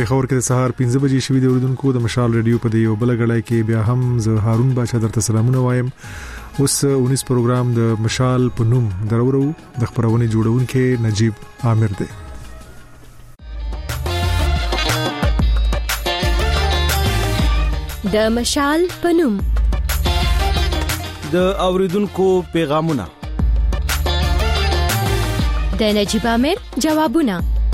پیښور کې د سهار 5 بجې شوې د اوریدونکو د مشال ریډیو په دی یو بل غړای کې بیا هم زه هارون بچا درته سلامونه وایم. اوس 19 پروګرام د مشال په نوم درورو د خبرونه جوړونکو نجیب عامر دی. د مشال په نوم د اوریدونکو پیغامونه، د نجیب عامر جوابونه.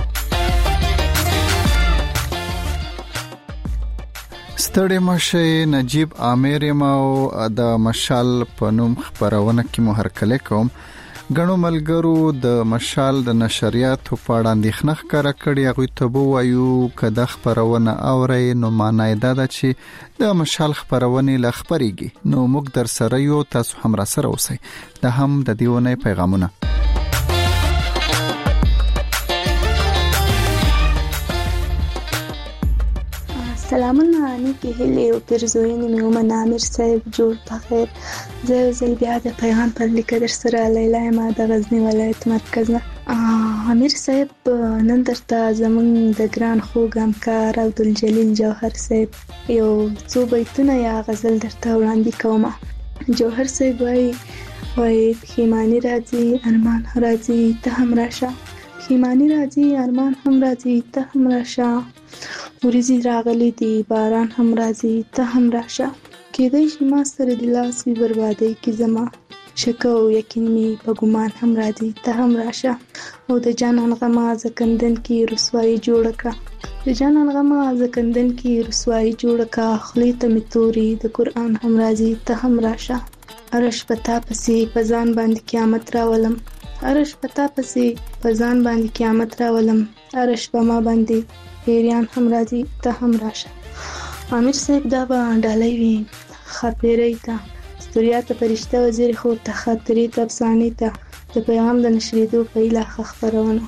ستړي مشه نجیب عامر او د مشال په نوم خبرونه کې مو هرکله کوم. غنو ملګرو د مشال د نشریات په اړه اندېښنه ښکاره کړې. هغه ته وایو کده خبرونه اوري نو معنی دا ده چې د مشال خبرونه لخبريږي. نو موږ در سره یو، تاسو هم را سره اوسئ. دا هم د دیونه پیغامونه. سلامونه نیکی هیله او پرزوینې مې ومنه. عامر صاحب جوړ بخیر. زه زل بیا د پیغام پر لیکه در سره لیلا ما د غزنی ولایت مرکز نه. عامر صاحب نن درته زمون د ګران خوږ همکار عبدالجلیل جوهر صاحب یو څو بیتونه یا غزل درته وړاندې کوم. جوهر صاحب وای پښیمانی راځي ارمان راځي ته هم راشه، پښیمانی راځي ارمان هم راځي ته هم راشه، ورځي راغلي دي باران هم راځي ته هم راشه، کېدای شي ما سره د لاس وی بربادي کې زما شک او یقین می په ګمان هم راځي ته هم راشه، او د جانان غما زکندن کې رسوایی جوړ کړه، د جانان غما زکندن کې رسوایی جوړ کړه، خلی ته می توري د قران هم راځي ته هم راشه، ارش پتا پسې پزان باندې قیامت راولم، ارش پتا پسې پزان باندې قیامت راولم، ارش بما باندې پیریان هم راځي ته هم راشه. عامر صاحب دا به ډالۍ وي خاطرې ته، ستوریا ته فرشته وزیر خو ته خاطرې ته افسانې ته د پیغام د نشریدو په اله خبرونه.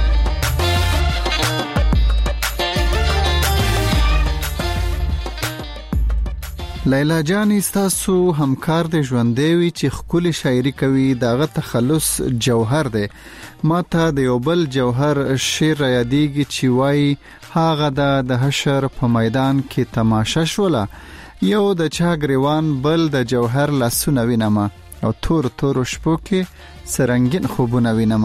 لیلا جان تاسو همکار د ژوندوي چې خپل شاعري کوي، داغه تخلص جوهر دی. ماته د یو بل جوهر شعر یادېږي چې وای هاغه د حشر په میدان کې تماشا شوله، یو د چا گریوان بل د جوهر لاسونه وینم، او تور تور شپو کې سرنګین خوبونه وینم.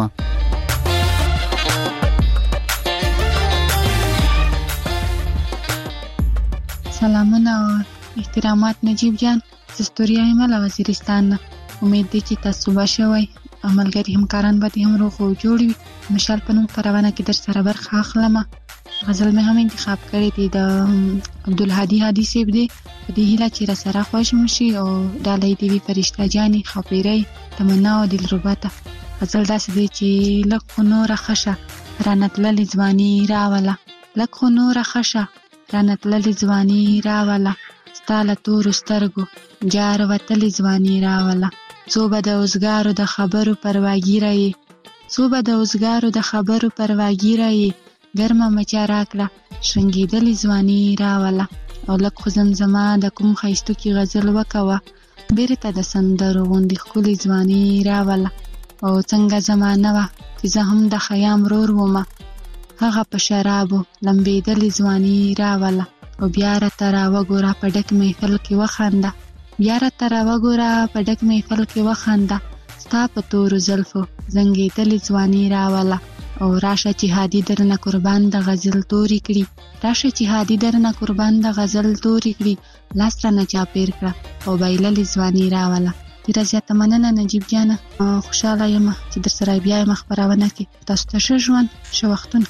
سلامونه او احترامات نجیب جان، زستوریا مله وزیرستان. امید دی چې تاسو بشوي عملګری همکاران به هم روغ او جوړ وي. مشال په نوم خبرونه کې در سره برخه اخلم. غزل مې هم انتخاب کړی دی د عبدالهادي هادي صاحب دی. په دې هیله چې را سره خوښ مشي او ډالۍ دی وی فرشته جاني خبرې تمنا او دلرباته. غزل داسې دی چې لکه نور خشه رانت للی ځواني راوله، لکه نور خشه رانت للی ځواني راوله، ستاله تور سترګو جار وتلی ځواني راوله، څو به د اوسګارو د خبرو پرواګی راي، څو به د اوسګارو د خبرو پرواګی راي، ګرمه مچا راکړه شرنګېدلې ځواني راوله، او لکه خو زمزمه د کوم ښایستو کې غزل وکوه، بیرته د سندرو غوندې ښکلې ځواني راوله، او څنګه زمانه وه چې زه هم د خیام رور ومه، هغه په شرابو لمبېدلې ځواني راوله، او بیا راته راوګوره په ډک محفل کې وخانده، بیا راته راوګوره په ډک محفل کې وخانده، ستا په تورو زلفو زنګېدلې ځواني راوله، او راشه چې هادي درنه قربان د غزل توري کړي، راشه چې هادي درنه قربان د غزل توري کړي، لاس رانه چاپېر کړه او بایللې ځواني راوله. ډېره زیاته مننه نجیب جانه، خوشحاله یم چې در سره بیا یم خپرونه کې. تاسو ته ښه ژوند، ښه وختونه.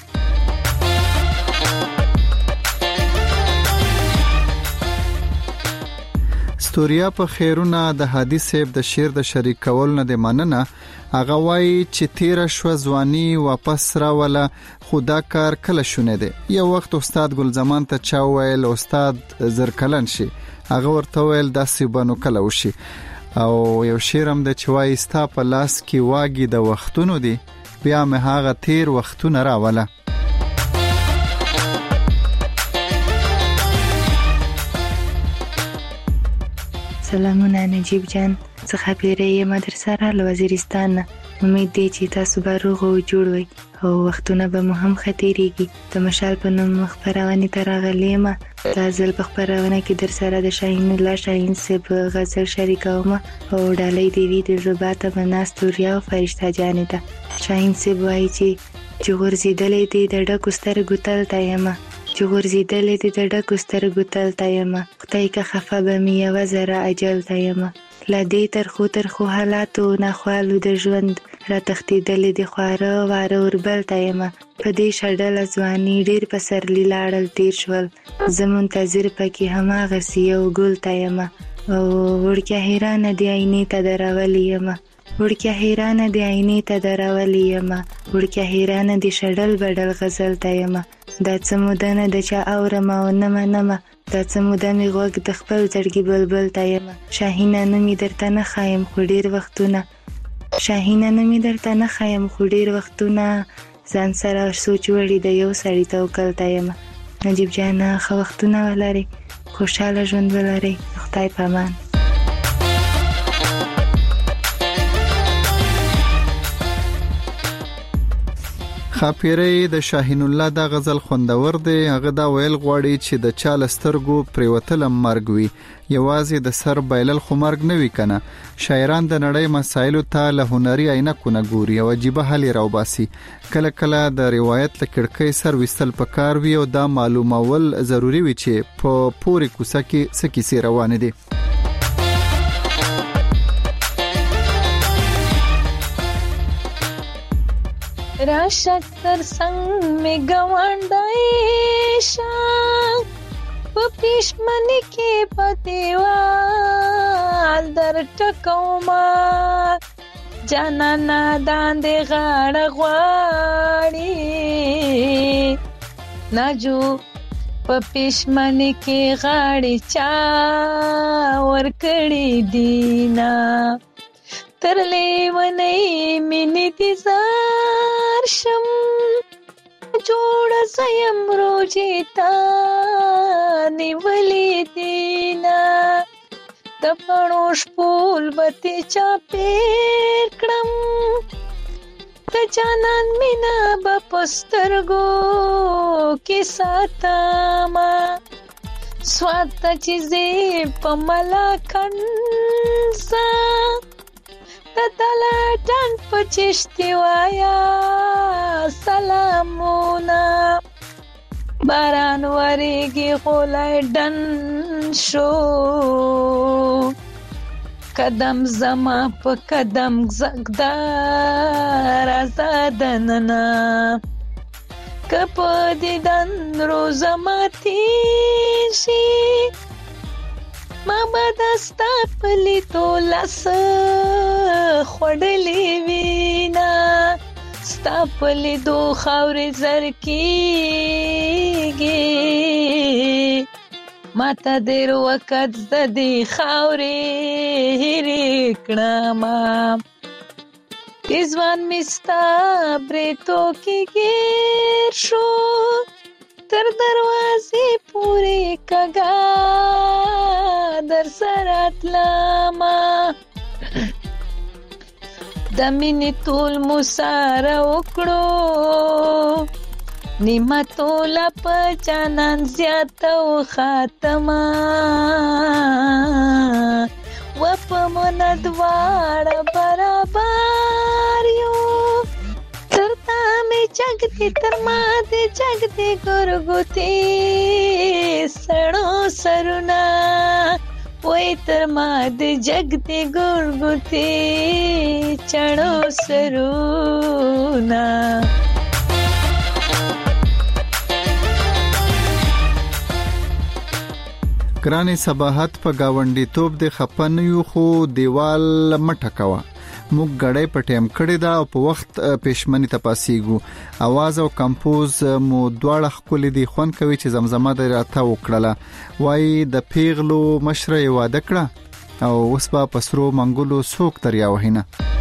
ستوریا په خیرونه د هادي صاحب د شعر د شریک کول نه د مننه. هغه وایي چې تیر شو ځواني واپس راوله، خدا کار کله شونه دی. یو وخت استاد ګل زمان ته چا ویل استاد زرکلن شي، هغه ورته ویل داسې بنو کله وشي. او یو شعر هم د چوي ستا په لاس کې واګي د وختونو دی، بیا مې هغه تیر وختونه راوله. سلامونه نجیب جان، څه خبرې یم در سره له وزیرستان نه. امید دی چې تاسو به روغ او جوړ وئ او وختونه به مو هم ختیریږي. د مشال په نوم خپرونې ته راغلی یم. دا ځل په خپرونه کې در سره د شاهین الله شاهین صاحب غزل شریکوم او ډالۍ دی وی د زباته بناستو ریا او فرشته جانې ده. شاهین صاحب وایي چې غورځېدلې دي د ډکو سترګو تل ته یم، چې غورځېدلې دي د ډکو سترګو تل ته یم، خدای که خفه به مې یوه ذره اجل ته یم. له دې ترخو حالاتو ناخوالو د ژوند را تښتېدلې د خواره واره اوربل ته یم. په دې شډله ځواني ډېر پسرلي لاړل تېر شول، زه منتظر پکې هماغسې یو ګل ته یم. او وړکیه حیرانه د آینې ته درولې یم، وړکیه حیرانه د آینې ته درولې یم، وړکیه حیرانه د شډل بډل غزل ته یم. دا څه موده نه ده چې اورم او نه منمه، دا څه موده مې غوږ د خپل زړګي بلبل ته یم. شاهینه نه مې درته نه ښایم خو ډېر وختونه، شاهینه نه مې درته نه ښایم خو ډېر وختونه، ځان سره سوچ وړي د یو سړي توکل ته یم. نجیب جانه ښه وختونه ولرئ، خوشحاله ژوند ولرئ، خدای په امان. خاپیری د شاهین الله د غزل خوندور دی. هغه دا ویل غواړي چې د چا لسترګو پریوتل مرګ وي، یوازې د سر بایلل خو مرګ نه وي کنه. شاعران د نړۍ مسایلو ته له هنري عینکو نه ګوري او عجیبه حل راوباسي. کله کله د روایت له کړکۍ سر وستل پکار وي او دا معلومول ضروری وي چې په پورې کوڅه کې څه کیسې روانې دي. راشد تر څنګ می ګوانډای شاه په پښمنۍ کې په دیوال در ټکوما جانانا داندې غاړه غواړي ناجو په پښمنۍ کې غاړي چا ور کړی دینا ترلې ونی مینې دي زار شم جوړ زیم روجي تا نیولې دینا د پړوش پول بته چا پیر کړم د جانان مینا بپسترګو کې ساتما سوات چیزې پملا کنسا تدلا ډن پچشتي وایا سلامونه باران وریږي غولای ډن شو قدم زما په قدم زګدار آزادننا کپ دیدن روزما تیشي ما بدستا پلی تو لس خوڑلی وینا ستا پلی دو خاوری زرکیگی ما تا دیر وقت زدی خاوری ریکناما ایزوان مستا بریتو کی گیر شو تر دروازې پورې کګا در سرات لاما د مینې ټول مساره وکړو نعمتو لا په جانان زیاته او خاتمه و په مند واړه برابر یو ترتا می جگتی تر ما دی جگتی گرگوتی سڑو سرونا وی تر ما دی جگتی گرگوتی چڑو سرونا ګرانې صباحت په گاونډي توپ د خپنیو خو دیوال مټکوا موږ غړې په ټیم کړی دا او په وخت پېشمنی تپاسیګو आवाज او کمپوز مو دواړه خپل دي خون کوي چې زمزمه د راته وکړه وای د پیغلو مشره واده کړه او اوس په پسرو منګولو سوک تریا وهینه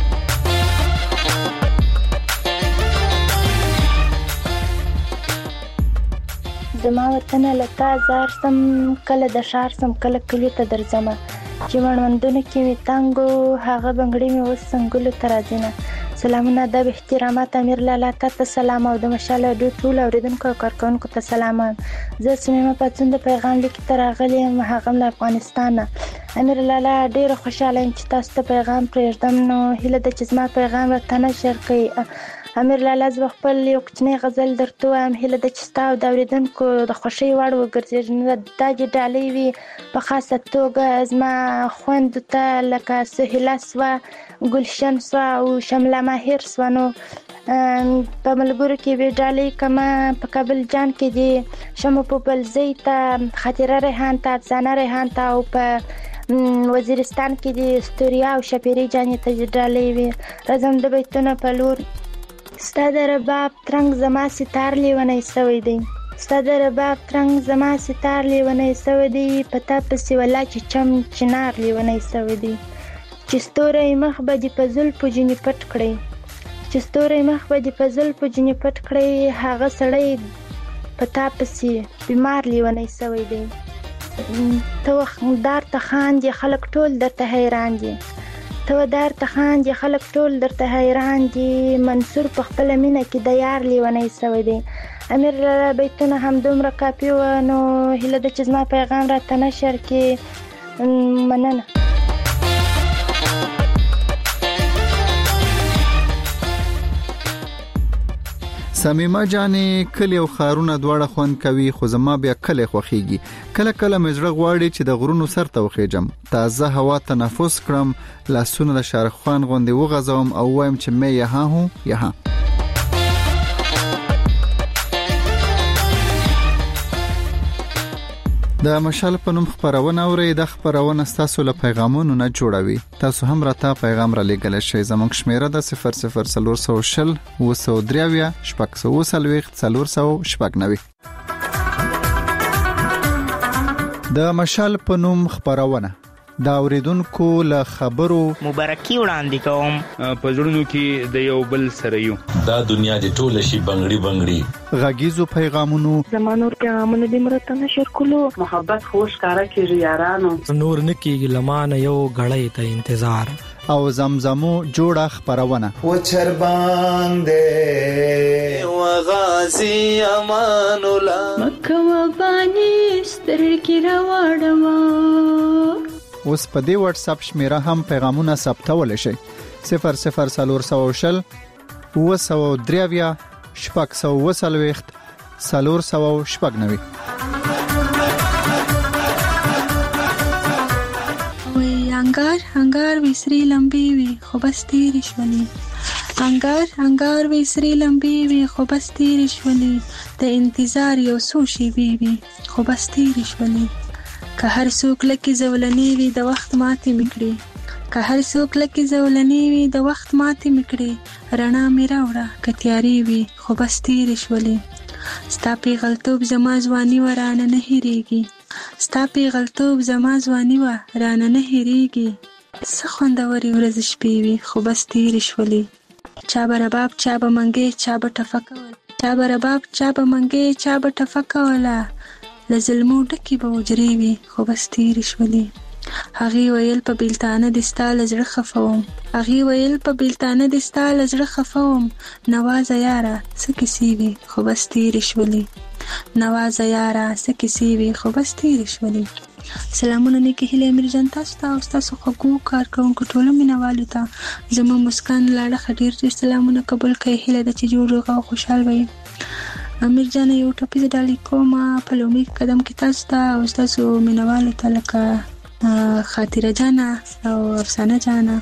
زما وطن لتا زار سم کله د شار سم کله کلی ته درځم چې مړوندونه کې وي تانګو هغه بنگړې مې وس څنګهلو ترازینه سلامونه د احترامات امیر لالا ته سلام او د مشال د ټول اوریدونکو او کارکونکو ته سلام. زه سمیمه پاتون د پیغام لیک تر غلې مهاغم له افغانستان. امیر لالا ډیر خوشاله یم چې تاسو ته پیغام پرېږدم، نو هیله د چې زما پیغام راته نشر کړئ. امیر لالا زه خپل یو کوچنی غزل درته وایم، هیله د چې تاسو د اوریدونکو د خوشي وړ وګرځي. دا د ډالۍ وی په خاصه توګه زما خوند ته لکه سهیلا سوا، ګلشن سوا او شمله ماهر سوا. نو په ملګرو کې به ډالۍ کما په کابل جان کې دي شمو په بلزی ته، خاطره ریحان ته، افسانه ریحان ته، او په وزیرستان کې دي استوریا او شپيري جانې ته ډالۍ وي. راځم د بیتونو په لور. ستا د رباب ترنګ زما ستار لیونی سوی دی، ستا د رباب ترنګ زما ستار لیونی سوی دی، پتا پسې ولا چې چم چنار لیونی سوی دی. چې ستوري مخ به دې په زلفو جنې پټ کړی، چې ستوري مخ به دې په زلفو جنې پټ کړی، هغه سړی په تا پسې بیمار لیونی سوی دی. ته وخدار ته خاندې خلک ټول درته حیران دي، ته ودار ته خاندې خلک ټول درته حیران دي، منصور په خپله مینه کې د یار لیونی سوی دی. امیر لالا بیتونه هم دومره کافي وه، نو هیله ده چې زما پیغام راته نشر کې. مننه. سمیمه جانې کلی او خارونه دواړه خوند کوي، خو زما بیا کلی خوښیږي. کله کله مې زړه غواړي چې د غرونو سر ته وخیجم، تازه هوا تنفس کړم، لاسونه د شارخ خان غوندې وغځوم او وایم چې مې یها هوں یها. د مشال په نوم خبرونه اورئ. د خبرونه تاسو له پیغامونو نه جوړوي. تاسو هم راته پیغام را لېږلی شئ. زموږ شمیره ده 00420 203 490. د مشال په نوم خبرونه دا اوریدونکو له خبرو مبارکي وړاندې کوم. په زړونو کې د یو بل سره یو، دا دنیا د ټوله شي بنگړي بنگړي. غږیزو پیغامونو زمانور پیغامونه د مرته نشر کولو، محبت خوش کارا کیږي یارانو، نور نکیږي لمانه یو غړې ته انتظار، او زمزمو جوړه خبرونه و چرباندې و غازی امان الله مکه و بانی سترګې راوړم. اوس په دې واتس اپ شمیره هم پیغامونه ثبتول شي. 00420 203 490. انگار انگار وسری لمبی وی خو بس تیری شولی، انگار انگار وسری لمبی وی خو بس تیری شولی، د انتظار یو سوشي وی وی خو بس تیری شولی. که هر څوک لکه زولنی وی د وخت ماتې میکړي، که هر څوک لکه زولنی وی د وخت ماتې میکړي، رڼا می راوړه که تیاری وی خو بس تیری شولی. ستا پیغلتوب زما ځواني ورانه نه هېریږي، ستا پیغلتوب زما ځواني ورانه نه هېریږي، څه خوندورې ورځې شپې وي خو بس تیرې شولې. چا به رباب چا به منګی چا به ټفه کوله، چا به رباب چا به منګی چا به ټفه کوله، له ظلمو ډکې به حجرې وي خو بس تیرې شولې. هغې ویل په بیلتانه دې ستا له زړه خفه وم، هغې ویل په بیلتانه دې ستا له زړه خفه وم، نوازه یاره څه کیسې وي خو بس تیرې شولې، نوازه یاره څه کیسې وي خو بس تیرې شولې. سلامونه نیکې هیلې امیر جان تاسو ته او ستاسو خوږو کارکوونکو ټولو مینوالو ته زما مسکان لاړه ډېر ډېر سلامونه قبول کړئ. هیله ده چې جوړ روغ او خوشحال وئ. امیر جان یو ټاپیز ډالۍ کوم په لومړي قدم کې تاسو ته او ستاسو مینوالو ته لکه خاطره جانه او افسانه جانه،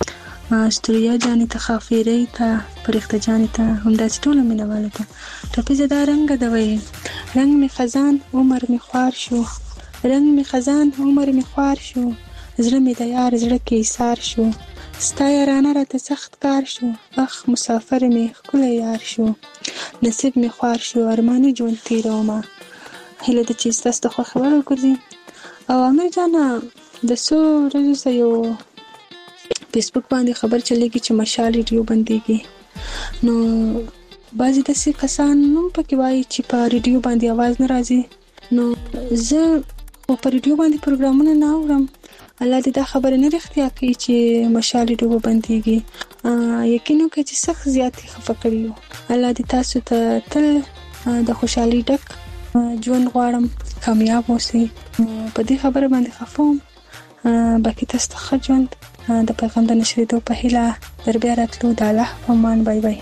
استوریا جانې ته، خافیرۍ ته، فرښته جانې ته، همداسې ټولو مینوالو ته. ټاپیزه دا رنګ ده وایي: رنګ می خزان عمر می خوار شو، رنګ می خزان عمر می خوار شو، زړه می د یار زړه کې ایثار شو، ستا یارانه راته سخت کار شو، اخ مسافر می ښکلی یار شو، نصیب می خوار شو، ارماني ژوند تېرومه. هیله ده چې ستاسو د خوښې وړ وګرځي. او امیر جانه د څو ورځو څخه یو فیسبوک باندې خبر چلیږي چې مشال ریډیو بندېږي، نو بعضې داسې کسان هم پکې وایي چې په ریډیو باندې اواز نه راځي. نو زه خو په ریډیو باندې پروګرامونه نه اورم، الله دې دا خبره نه رښتیا کوي چې مشال ډوبه بنديږي. یقینو کې چې سخت زیاتې خفه کړیو. الله دې تاسو ته تل د خوشحالي ډک ژوند غواړم، کامیاب اوسئ. په دې خبره باندې خفوم. باقي تاسو ته ښه ژوند د پیغام د نشریدو په هیله در بیا راتلو. د الله په امان. بای بای.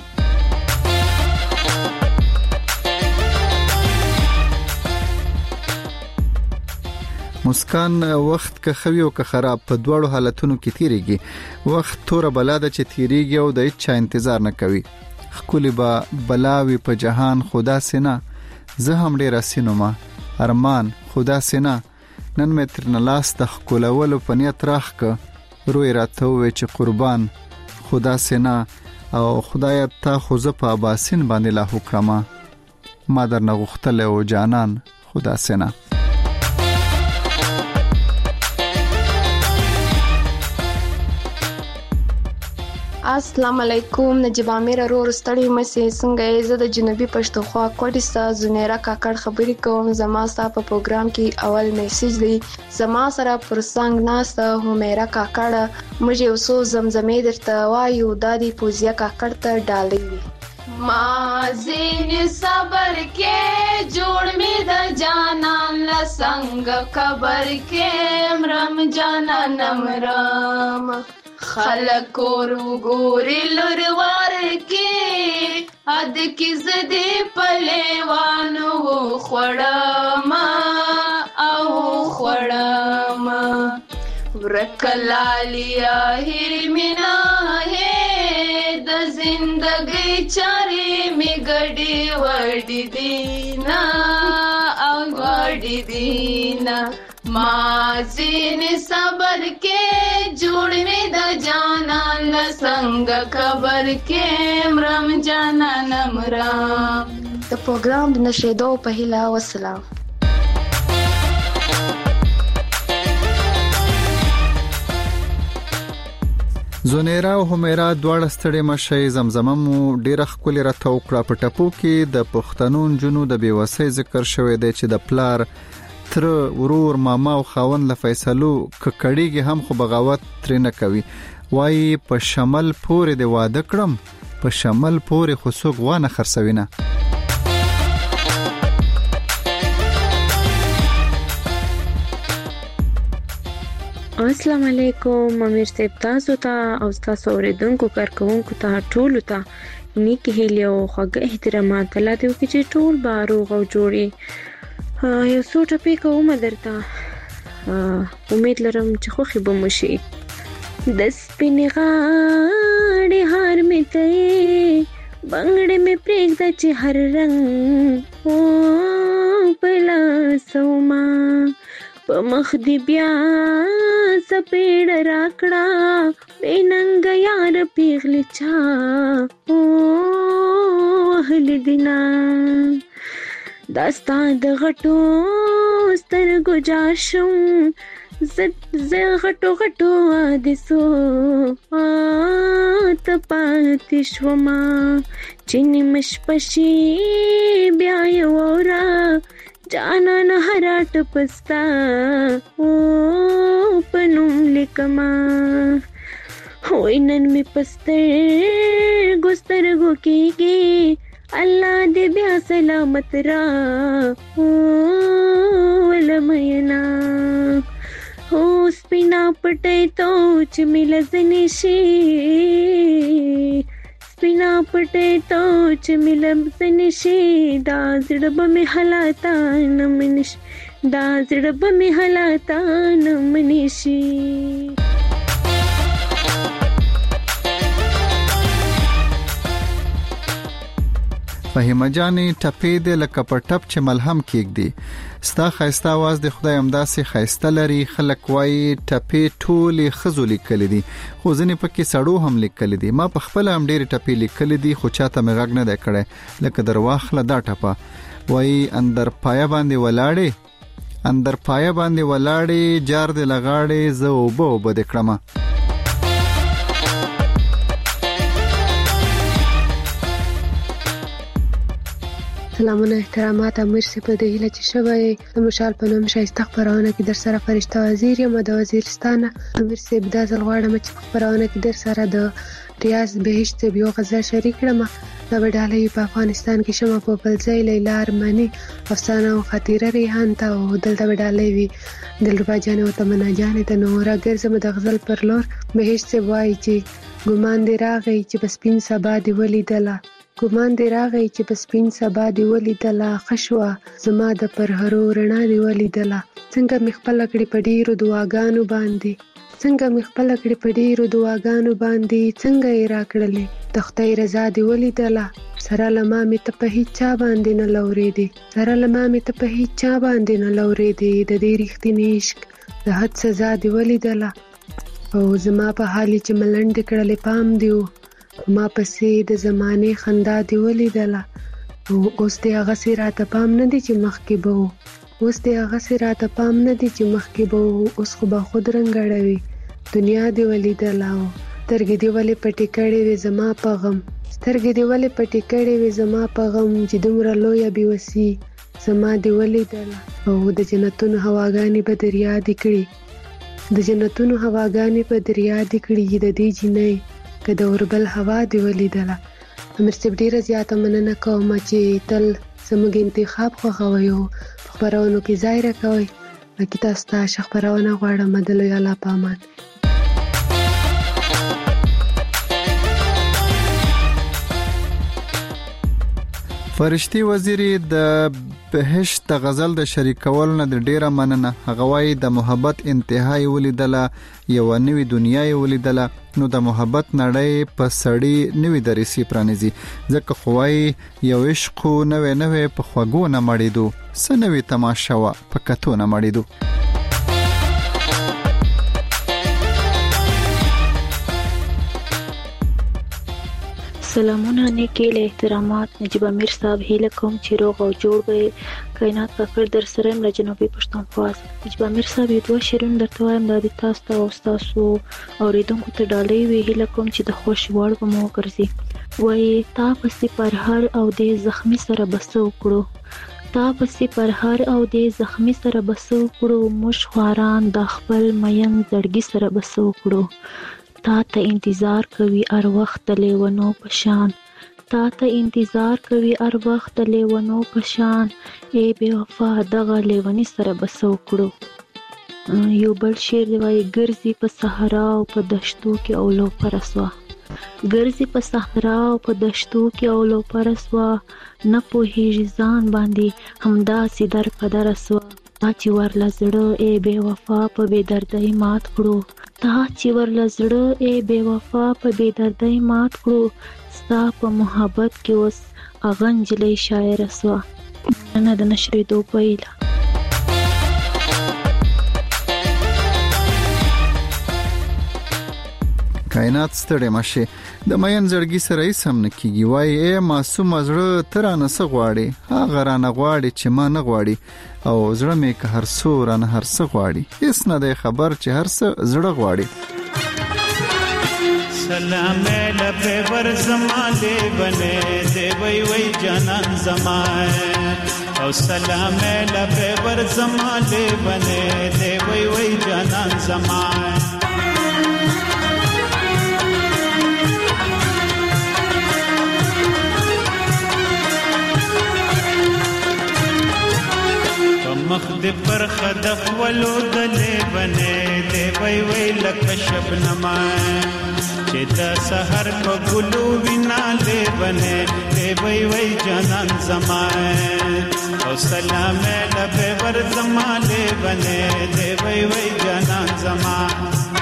مسکان وخت که خوي او که خراب په دواړو حالتونو کې تیریږي. وخت تور بلا د چې تیریږي او د هیڅ انتظار نه کوي. خولي با بلاوي په جهان خدا سينه، زه هم ډیر اسینوما ارمان خدا سينه. نن مې تر نلاس د خولولو په نیت راخ ک روي راته وې چې قربان خدا سينه او خدای ته خو زه په اباسین باندې لا حکمه ما در نغختل او جانان خدا سينه. السلام علیکم. نجیب امیر ورور ستړي مې څنګه زه د جنوبي پښتونخوا کوټي ستا زنیرا کاکړ خبرې کوم. زما ستا په پروګرام کې اول میسج دی. زما سره پر څنګ ناسته همیرا کاکړ موږ یو څو زمزمې درته وایو. دادی پوزیا کاکړ ته ډالۍ وي. ما زین صبر کې جوړ می د جانان لسنګ قبر کې مرم جانان مرم خلق ورو ګوري لوروار کې اد کی زدي پليوانو خړم او خړم ورکلالیا هر مینا ہے د زندګي چاري می ګډي وړي دینا او وړي دینا. ما زین صبر کې جوړ می د جانان لسنګ خبر کې مرم جانان مرم. د پروګرام د نشریدو په هیله. والسلام. زونیرا او همیرا دواړه ستړي مشي زمزمه مو ډیره خولي راته وکړه. په ټپو کې د پښتنون جنو د بیوسۍ ذکر شوی دی چې د پلار تر ورور ماما او خاون له فیصلو ککړیږي هم خو بغاوت تر نه کوي. وای په شمل پورې د واده کړم په شمل پورې خو سوق وانه خرڅوینه. السلام علیکم. امیر صاحب تاسو ته او تاسو اوریدونکو کارکونکو ته ټول ته نیکی هیله او خوږه احترامات. الله دې وکړي چې ټول باروغ او جوړي. یو څو ټپې کوم درته. امید لرم چې خوښي به مو شي. د سپینې غاړې هار مې کوي بنګړې مې پرېږده چې هر رنګ او په لاسو ما په مخ دې بیا سپېړه راکړه بې ننګه یار پیغلې چا وهلې دینه. داستا د غټو سترګو جار شم زه غټو غټو حادثو تپاتې شوما چې نیمه شپه شي بیا یې واوره جانان هراټ پستا په نوم لیکما. وای نن مې په سترګو کېږي الله دې بیا سلامت را ولمینا. سپینا پټې تو چې ملزنې شي سپینا پټې تو چې ملزنې شي دا زړه به مې حالاتا نه منشي دا زړه به مې حالاتا نه منشي. فهیمه جانې ټپې دې لکه په ټپ چې ملهم کېږدي. ستا ښایسته اواز د خدای همداسې ښایسته لري. خلک وایي ټپې ټولې ښځو لیکلې دي خو ځینې پکې سړو هم لیکلې دي. ما په خپله هم ډېرې ټپې لیکلې دي خو چاته مې غږ نه دی کړی. لکه درواخله دا ټپه وایي اندر پایه باندې ولاړې جار دې لغاړې زه اوبه دې کړمه. سلامونه احترامات امیر سی په دې هیله چې شوی د مشال په نوم شایسته خبرونه کې در سره فرشته وزیر یم د وزیرستان امیر سی د ځل غواړم چې خبرونه کې در سره د ریاض بهشت یو غزل شریک کړم. د وډالۍ په افغانستان کې شمه په بلځای لیلا ارمانی افسانه او خطیره ریحان ته او دلته وډالۍ وی دلربا جان او تمنا جان ته نورا ګرځم د غزل پر لور بهشت وای چې ګمان دی راغی چې بسپین سبا دی ولیدله ګمان دی راغی چې بسپین سبا دی ولیدله خشوا زما د پرهرو رڼا دی ولیدله څنګه مخبل کړي په ډیرو دعاګانو باندې څنګه مخبل کړي په ډیرو دعاګانو باندې څنګه یې راکړلې د خدای رضا دی ولیدله سره لما می ته په هیڅ چا باندې نه لورېدې سره لما می ته په هیڅ چا باندې نه لورېدې د دې رښتینی عشق د حد سزا دی ولیدله او زما په حالي چې ملنډ کړلې پام دیو ما پسې د زمانه خندا دی ولیدله او اوس دې هغه سي راته پام نه دی چې مخکې به اوس دې هغه سي راته پام نه دی چې مخکې به اوس خو به خود رنګړوي دنیا دی ولیدله سترګې دی ولې پټې کړې وې زما په غم سترګې دی ولې پټې کړې وې زما په غم چې دومره لویه بې وسي زما دی ولیدله او د جنتونو هواګانې به دریا دی کړي د جنتونو هواګانې په دریا دی کړي د دې جنۍ که د اوربل هوا دی ولیدله. امیر صاحب ډیره زیاته مننه کوم چې تل زموږ انتخاب خوښوئ او په خپرونو کې ځای راکوئ. باقي تاسو ته ښه خپرونه غواړم د لوی الله په امان. فرشتي وزیری د بهشت د غزل د شریکول نه د ډیره مننه. هغه وايي د محبت انتهای ولیدله یو نوې دنیا ولیدله نو د محبت نړۍ په سړی نوې درسي پرانیزي ځکه خوای یو عشق نوې په خوګو نه مړېدو سنوي تماشا وا په کتو نه مړېدو. سلامونه نیکی له احترامات نجیب امیر صاحب هیله کوم چې روغ او جوړ به کائنات کاکړ در سره له جنوبي پښتونخوا. نجیب امیر صاحب یو دوه شعرونه درته وایم د تاسو او تاسو اوریدونکو ته ډالۍ وی هیله کوم چې د خوش وړ به مو ګرځي. وای تا پسې پر هر او د زخمی سره بسو کړو تا پسې پر هر او د زخمی سره بسو کړو مش خواران د خپل مین زړګي سره بسو کړو تا ته انتظار کوي ار وخت لیونو پشان تا ته انتظار کوي ار وخت لیونو پشان ای بے وفا دغه لیونی سره بسو کړو. یو بل شعر دی وای ګرځي په صحرا او په دشتو کې اولو پرسوا ګرځي په صحرا او په دشتو کې اولو پرسوا نه پوهیږي ځان باندې همدا سیدر قدر اسوا تا چې ورله زړه ای بے وفا په بے دردۍ مات کړو تا چې ورله زړه ای بے وفا په بے دردۍ مات کړو ستا په محبت کې اوس اغنجلې شاعر اسوا. نه د نشرې دو پایله کائنات ستړي مشه د مین زړګي سره یې سم نکیږي. وای اے معصوم زړه ترانه سغواړي هغه رانه غواړي چې ما نه غواړي او زړه مې که هر څو رانه هر څه غواړي هیڅ نه دی خبر چې هر څه زړه غواړي. سلام لبه ور زماله بنه دی وی جانان زمای او سلام لبه ور زماله بنه دی وی جانان زمای مخ دې پر خدف ولو دلې بنې دې وی لکه شبنما چې د سحر په ګلو ویناله بنې دې وی جانان زمای او سلام لبه ور زماله بنې دې وی جانان زمای.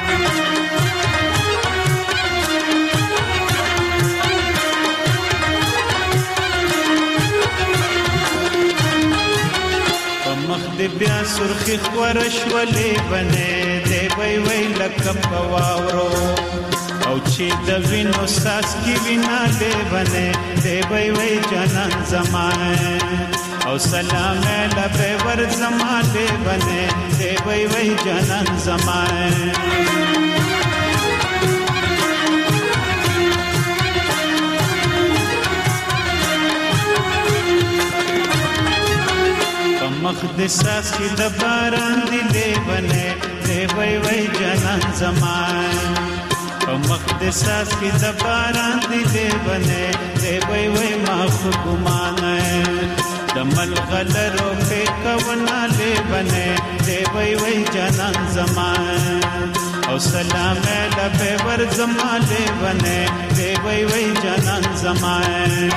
مخ دې بیا سرخی خورش ولې بنې دې وی لکه پواورو او چې د وینو ساس کی وینا دې بنې دې وی جانان زمای او سلام لبه ور زماله بنې دې وی جانان زمای. مخ د ساس کې د باران دی لیونه دی وای وای جانان زمان په مخ د ساس کې د باران دی لیونه دی وای وای ما خو ګمانه د ملغلرو په کونا لیونه دی وای وای جانان زمان او سلام لبه ور زماله بنه دی وای وای جانان زمان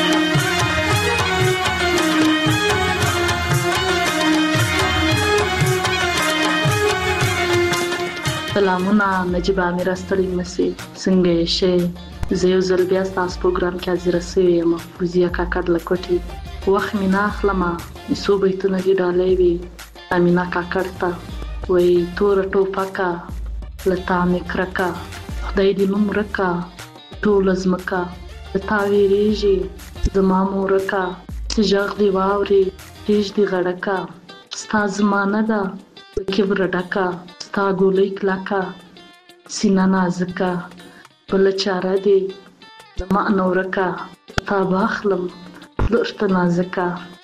سلامونه نجیب امیر استړی مسي څنګه یې شي زه یو ځل بیا تاسو پروګرام کې حاضر شوم یم فوزیه کاکړ لکوټي وخت مې نه اخلم یسو بیتونه دي ډالې وي امینا کاکړ ته وای تور ټوپکا لتا مې کرکا خدای دې نوم رکا ټول زمکا لتا ویریږي زما مورکا چې ژغ دی واوري هیڅ دی غړکا ستا زمانه ده کبر ډکا ستا ګولۍ کلکا سینا نازکا بل چاره دی زما نورکا تا باخلم لورته نازکا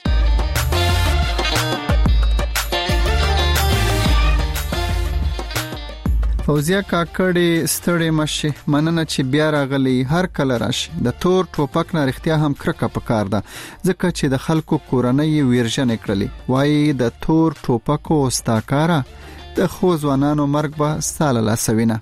فوزیه کاکړې ستړې مشه مننه چې بیا راغلی هر کله راشي د تور ټوپک نه رښتیا هم کرکه پکار ده ځکه چې د خلکو کورنۍ ویرژن کړلې وایي د تور ټوپکو استاکارا د خو ځوانانو مرګ به ستاله لاسوینه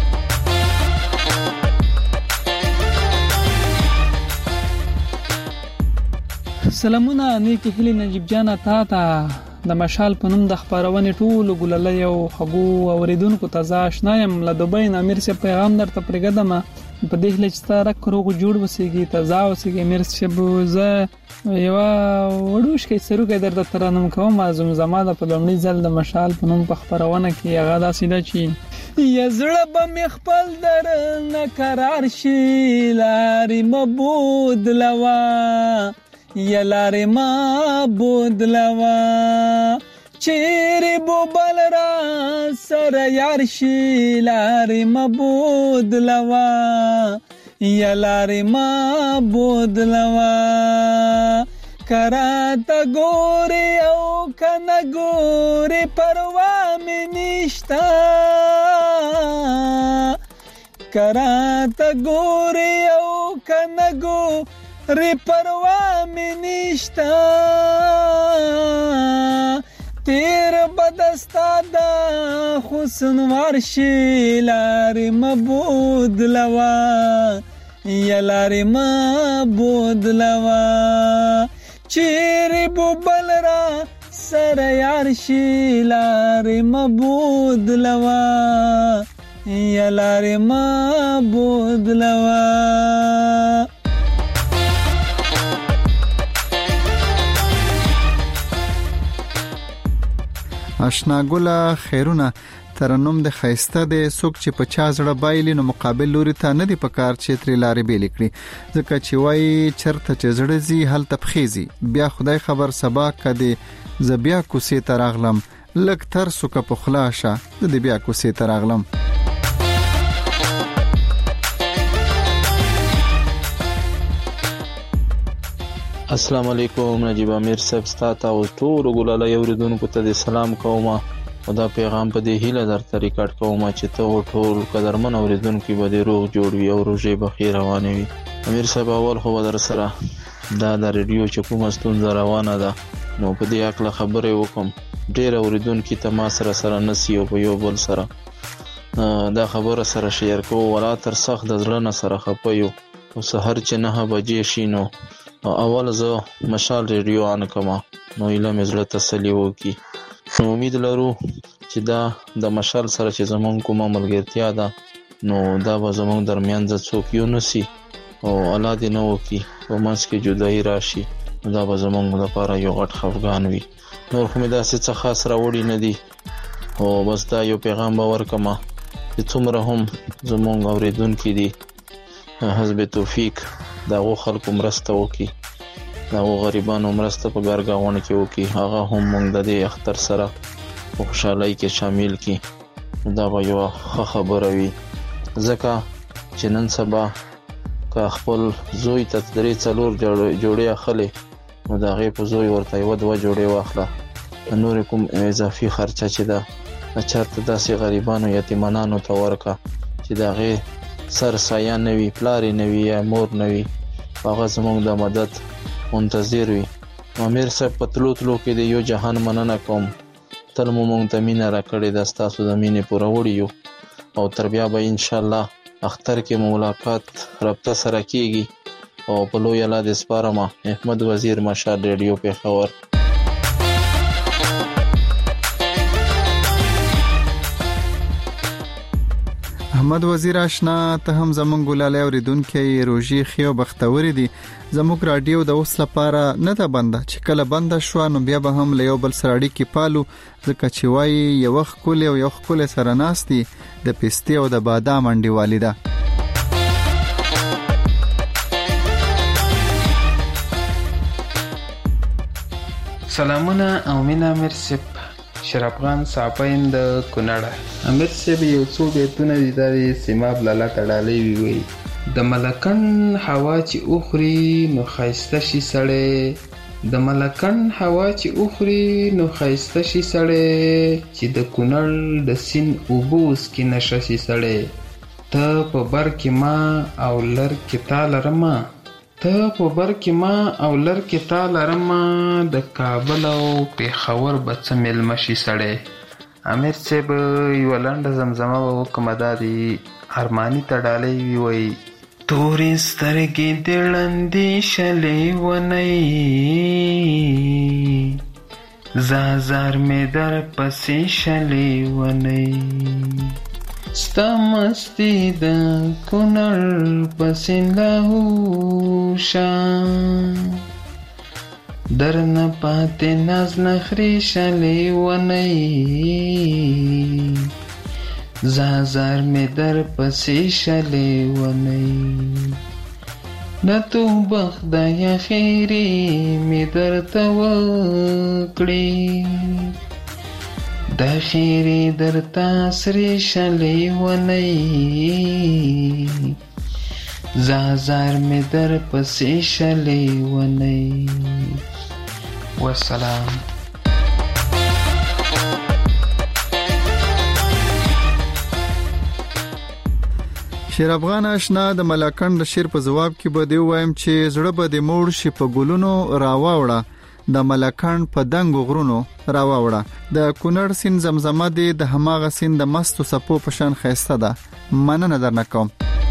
سلامونه نیکی هلی نجیب جان تا د مشال په نوم د خبرونه ټول ګلله یو خبو اوریدونکو ته آشنایم له دوبۍ امیر سے پیغام درته پرګدم په دې هله چې تر کروغ جوړ وسیږي تزا وسیږي امیر سے بوزه یو وډوش کې سرو کې درته ترانم کوم ازم زماده په لومړي ځل د مشال په نوم په خبرونه کې هغه داسې ده چې یزړه به مخبل در نه قرار شي لاري مبود لوا یلاره ما بودلوا چیرې بو بل را سره یار شي لاره ما بودلوا یلاره ما بودلوا کراته ګوري او کنه ګوري پروا مې نشتا کراته ګوري او کنه ګوري ری پروا می نشتا تیر بدستا دا حسن ورشی لاری مبود لوا یا لاری مبود لوا چیری بو بل را سر یارشی لاری مبود لوا یا لاری مبود لوا آشنا ګله خیرونه ترنم د خیسته د سوک چې په 50 زړه بایلی نو مقابل لوري ته نه دی پکار چې تری لارې بیل کړي ځکه چې وای چرته چې زړه زی هل تبخیزي بیا خدای خبر سبا کدي زبیا کوسي تراغلم لک تر سوک په خلاصه د بیا کوسي تراغلم السلام علیکم نجیب امیر صاحب ستاسو او ټول ګلاله یوریدونکو ته سلام کوم او دا پیغام په دې هیله درته ریکارډ کوم چې ته ټول قدرمن اوریدونکو به دې روغ جوړ وي او روزي بخیر روانه وي امیر صاحب اول خو در سره دا د ریډیو چې کومه ستونزه روانه ده نو په دې اړه خبرې وکم ډېر اوریدونکو ته ما سره نسی او په یو بل سره دا خبره سره شیر کوم ولا تر سخت د ځلنه سره خپيو او سحر چې 9 بجې شینو اول زه مشال ریډیو ان کما نو اله مزله تسلی وکي نو امید لرو چې دا د مشال سره چې زمون کومه ملګرتیا ده نو دا به زمون درمیان ځ څوک یو نسی او الله دې نو وکي او مانس کې جدای راشي دا به زمون لپاره یو غټ خفګان وي نور خو مې دا څه خاص راوړي نه دي او بس دا یو پیغام باور کما چې څومره هم زمون اوریدونکو دي حزب توفیق دا غو خلکو مرسته وکي دا غو غریبانو مرسته په ګرګاونه کې وکي هغه هم موږ د دې اختر سره په خوشحالۍ کې شامل کی دا به یو خبره وي ځکه چې نن سبا که خپل زوی ته درې څلور جوړې اخلي نو دا غي په زوی ورته یو دوه جوړې واخله نور کوم اضافي خرچه چې ده چرته داسې غریبانو یتیمانانو ته ورکا چې د هغې سر سایه نه وي، پلار یې نه وي یا مور نه وي، هغه زموږ د مدد منتظر وي. امیر صاحب په تلو کې د یو جهان مننه کوم، تل مو موږ ته مینه راکړې ده، ستاسو د مینې پوره وړي یو او تر بیا به انشاءالله اختر کې ملاقات رابطه سره کیږي. او په لوی الله دې سپارم. احمد وزیر مشال ریډیو پېښور. احمد وزیر آشنا ته هم زمونږ ګلاله اوریدونکو روزي خيو بختوري دي. زموږ رادیو د اوس لپاره نه ده بنده، چې کله بنده شو نو بیا به هم له یو بل سره اړیکې پالو، ځکه چې وایي یو خپل او یو خپل سره ناستي د پستې او د بادام انډیوالي ده. سلامونه او مینا مرسب شرافغان صاحبین د کونړ. امیر صاحب یو څو بیتونه دي د سیماب لاله تړالې وی د ملکن هوا چې اخري نو خایسته شي سړی، د ملکن هوا چې اخري نو خایسته شي سړی، چې د کونړ د سین اوبوس کې نشه شي سړی، ته په بر کې ما او لر کې تا لرما، ته په بر کې ما او لر کې تا لرما، د کابل او پېښور به څه میلمه شي سړی. امیر صاحب یوه لنډه زمزمه به وکړمه، دا دي ارماني تړالی وی تورې سترګې دې ړندې شلې ونۍ، زازار مې در پسې شلې ونۍ، ستا مستی د کونړ پسین لاهوشا، در نه پاتې ناز نخرې شلې ونۍ، زازار می در پسې شلې ونۍ، د تو بخدای خیرې می درته وکړې، د خیرې درته سرې شلې ونۍ، زازار می در پسې شلې ونۍ. والسلام. شیر افغان آشنا د ملاکنډ شیر په جواب کې به دی وایم چې زړه به د موړ شي په ګلونو راواوړه، د ملاکنډ په دنګ غرونو راواوړه، د کونړ سین زمزمه دی د هماغه سین د مستو سپو په شان خيسته ده. مننه درنه کوم.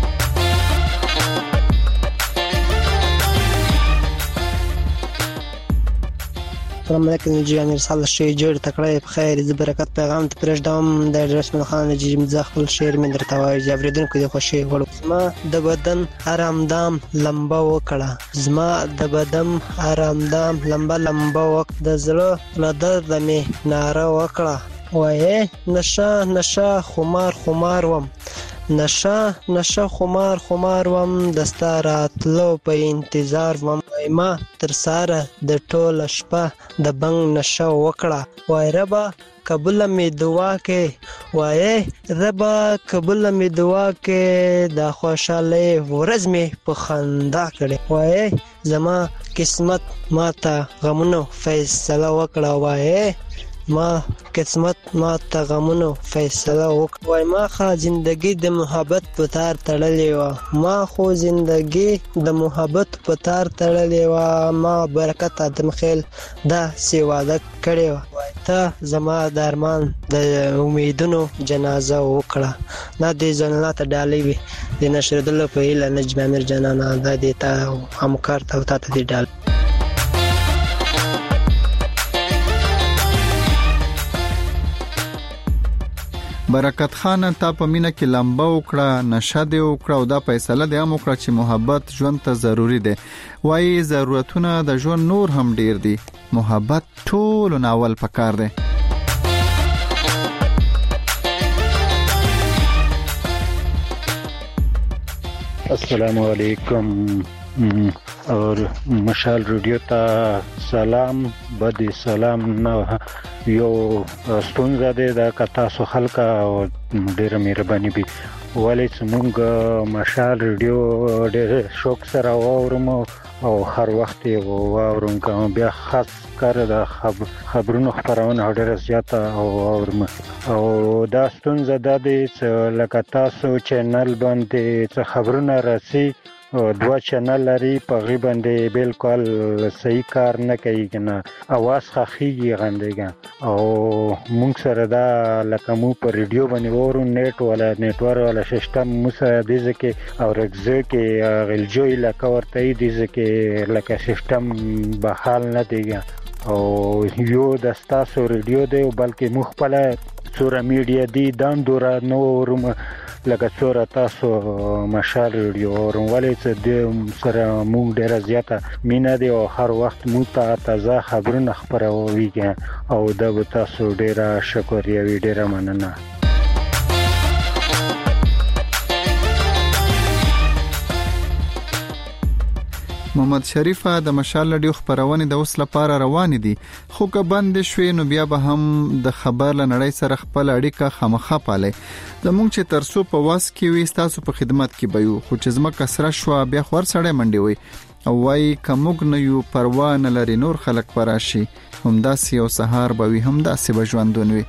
السلام علیکم جی امیر صالح شي جوړ تکړه په خیر ز برکت پیغام ته پرېږدم د رسول خان جی مزخل شعر من درته وایي اوریدونکو د خوشي وړو. زما د بدن آرامدام لمبا وکړه، زما د بدن آرامدام لمبا وکړه، د زړه له درد مې ناره وکړه، وایې نشه خمار وم، نشه خمار وم، دستا راتلو په انتظار وم، ما تر ساره د ټوله شپه د بنګ نشه وکړه، وای ربا قبول می دعا کې، وای ربا قبول می دعا کې، د خوشاله ورځ می په خندا کړې، وای زما قسمت ما ته غمونو فیصله وکړه، وای ما قسمت ما ته غمونو فیصله وکړه، وای ما خو زندگی د محبت په تار تړلې و، ما خو زندگی د محبت په تار تړلې و، ما برکت ادم خیل دا سی وعده کړې و، ته زما د ارمان د امیدونو جنازه وکړه. نه دې ځنه ته ډالې وي د نشر دل په اله نجم امیر جنانا دا دې ته همکار ته دې ډال. برکت خان تا په مینا کې لمبا وکړه، نشه دی وکړه او دا فیصله دی هم وکړه چې محبت ژوند ته ضروری دی. وایي ضرورتونه د ژوند نور هم ډیر دي، محبت ټول ناول پکار دی. السلام علیکم اور مشال ریډیو ته سلام بد سلام نه یو ستونزه ده د تاسو خلک او ډیره مهرباني به ولې څنګه مشال ریډیو ډېر شوق سره واورم او هر وخت واورم کوم بیا خاص کار د خبرونو خبرونه ډېر زیاته واورم او دا ستونزه ده چې لکه تاسو چینل باندې څه خبرونه راسي دوه چینل لري په غي باندې بالکل صحیح کار نه کوي کنه اواز خخيږي غندېګا او موږ سره دا لکه مو په ریډیو باندې ورو نتورک ولا سیستم مو سره دي ځکه او رګزه کې غلجوي لکه ورته دي ځکه لکه سیستم بحال نه دیګا او یو د تاسو ریډیو دی بلکې مخبله سوره میډیا دی دان دورا نورم لکه څوره تاسو مشال ریډیو ورولې چې د سره موږ ډیره زیاته مینه دی او هر وخت موږ ته تازه خبرونه خبروي او دا به تاسو ډیره شکریا وی ډیره مننه محمد شریفه د مشال ډیو خبرونه د اوس لپاره روان دي خو که بند شوي نو بیا به هم د خبر لنړی سره خپل اړیکه خامخا پاله زمونږ چې ترسو په واس کې وي تاسو په خدمت کې بيو خو چې زما کسره شو بیا خور سړی منډي وي او وايي کومګ نه یو پروا نه لري نور خلک پراشي همدا سی او سهار به وي همدا سی بجوندون وي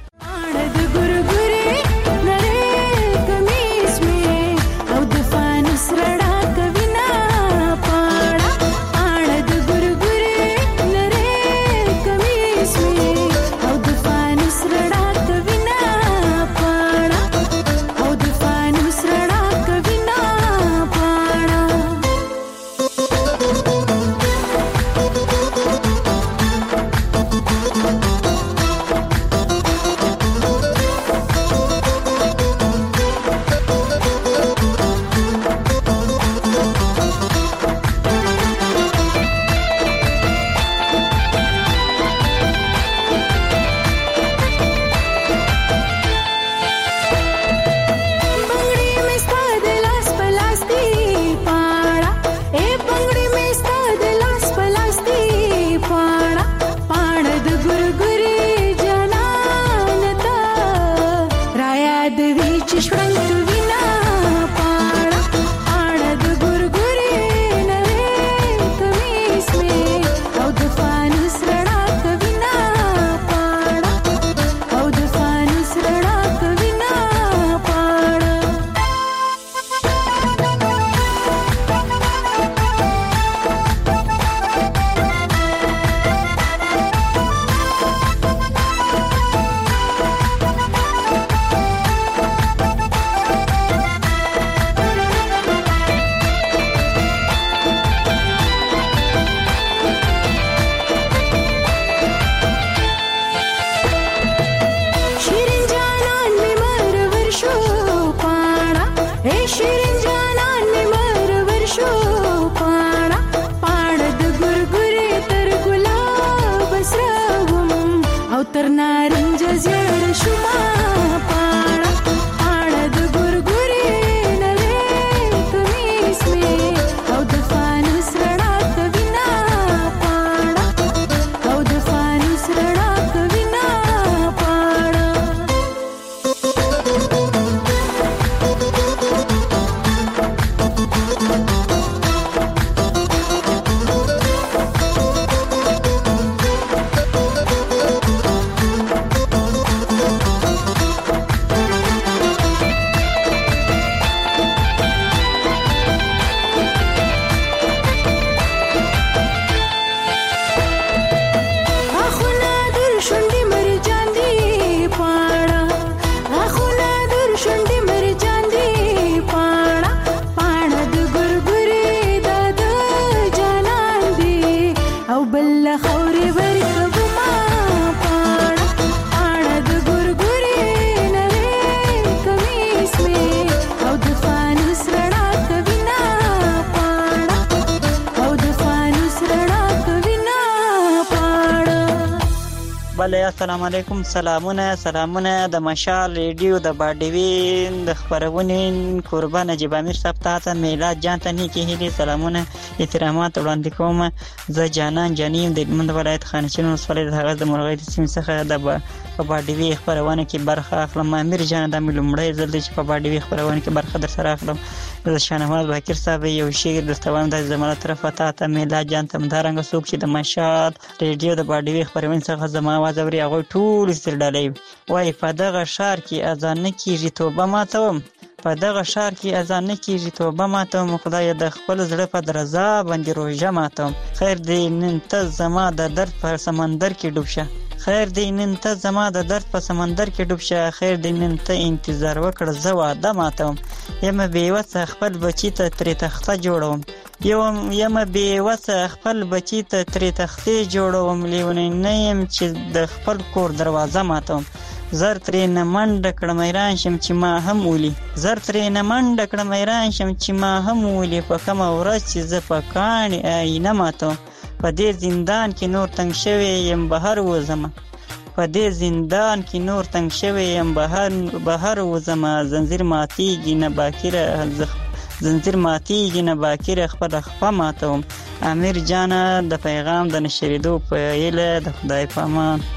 بله السلام علیکم. سلامونه د مشال ریډیو د باډوین د خبرونې قربا نجیب امیر صاحب ته میلاد جان ته نیکی هیلي سلامونه احترامات وړاندې کوم. زه جانان جنیم د هلمند ولایت خانشین ولسوالۍ د هغه د مرغۍ د سیمې څخه د په باډوي خبرونه کې برخه اخلم. امیر جان د لومړی ځل چې په باډوي خبرونه کې برخه در سره اخلم. د شاهنواز باکر صاحب یو شعر درته وایم د زمانه طرفه ته میلاد جان ته همدارنګه څوک چې د مشال ریډیو د باډوي خبرونې څخه زما आवाज اوري هغوی ټول استړډالوي وایي په دغه ښار کې اذان نه کېږي توبه ماتوم، په دغه ښار کې اذان نه کېږي توبه ماتوم، خدایه د خپل زړه په درزا باندې روژه ماتوم. خیر دی نن ته زما د درد په سمندر کې ډوب شه، خیر دی نن ته زما د درد په سمندر کې ډوب شه، خیر دی نن ته انتظار وکړه زه واده ماتوم. یمه بېوسه خپل بچي ته ترې تخته جوړوم، یمه بېوسه خپل بچي ته ترې تختې جوړوم، لیونی نه یم چې د خپل کور دروازه ماتوم. زر ترې نه منډه کړم حیران شم چې ما هم ولي، زر ترې نه منډه کړم حیران شم چې ما هم ولي، په کومه ورځ چې زه په کاڼي آینه ماتوم. په دې زندان کې نور تنګ شوی یم بهر وځمه، په دې زندان کې نور تنګ شوی یم بهر وځمه، زنځیر ماتیږي نه باکره زنځیر ماتیږي نه باکره خپله خپه ماتوم. امیر جانه د پیغام د نشریدو په هیله د خدای په امان.